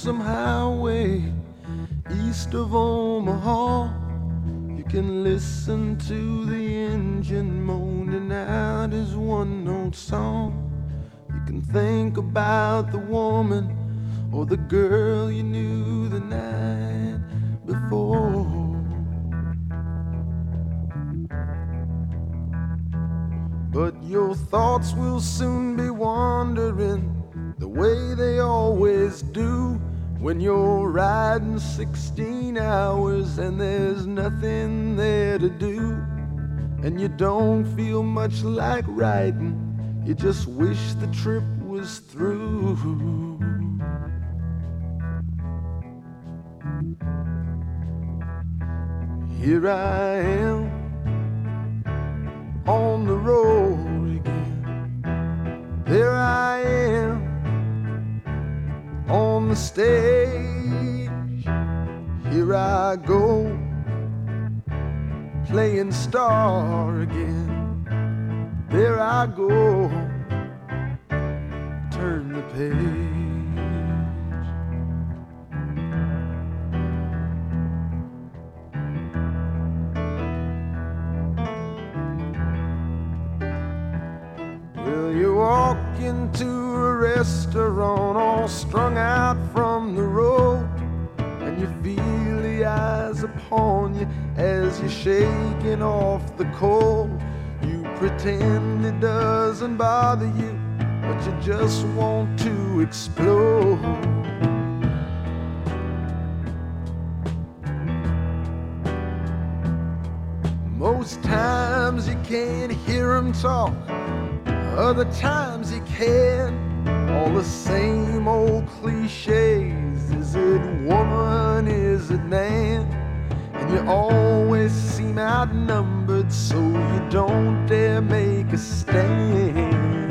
lonesome highway east of Omaha. You can listen to the engine moaning out his one-note song. You can think about the woman or the girl you knew the night before. But your thoughts will soon be wandering the way they always do when you're riding 16 hours and there's nothing there to do, and you don't feel much like riding, you just wish the trip was through. Here I am on the road again. There I am on the stage. Here I go, playing star again. There I go, turn the page. Well, you walk into a restaurant all strung out from the road, and you feel the eyes upon you as you're shaking off the cold. You pretend it doesn't bother you, but you just want to explode. Most times you can't hear them talk, other times you can. All the same old cliches. Is it woman, is it man? And you always seem outnumbered, so you don't dare make a stand.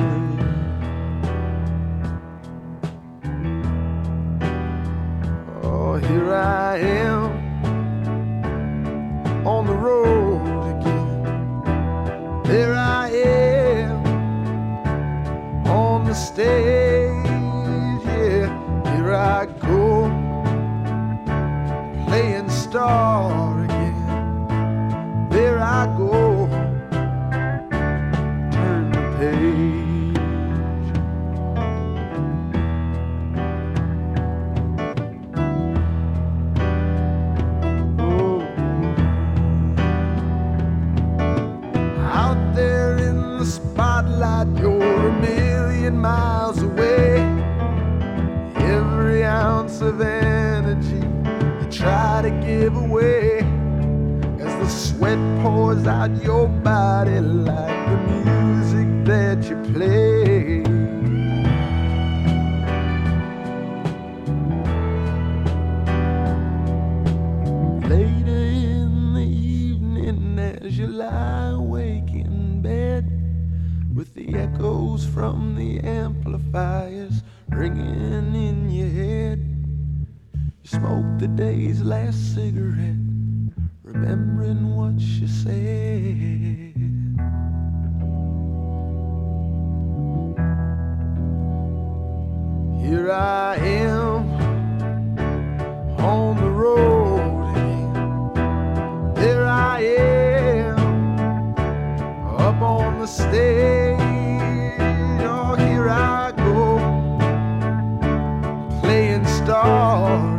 Oh, here I am on the road again. There I am on the stage, yeah. Here I go, playing star again. There I go, turn the page. Oh. Out there in the spotlight, you're a million miles away. Every ounce of energy you try to give away as the sweat pours out your body like the music that you play. Later in the evening as you lie awake in bed with the echoes from the amplifiers ringing in your head, you smoke the day's last cigarette, remembering what you said. Here I am on the road again. There I am up on the stage. Oh, here I go, playing star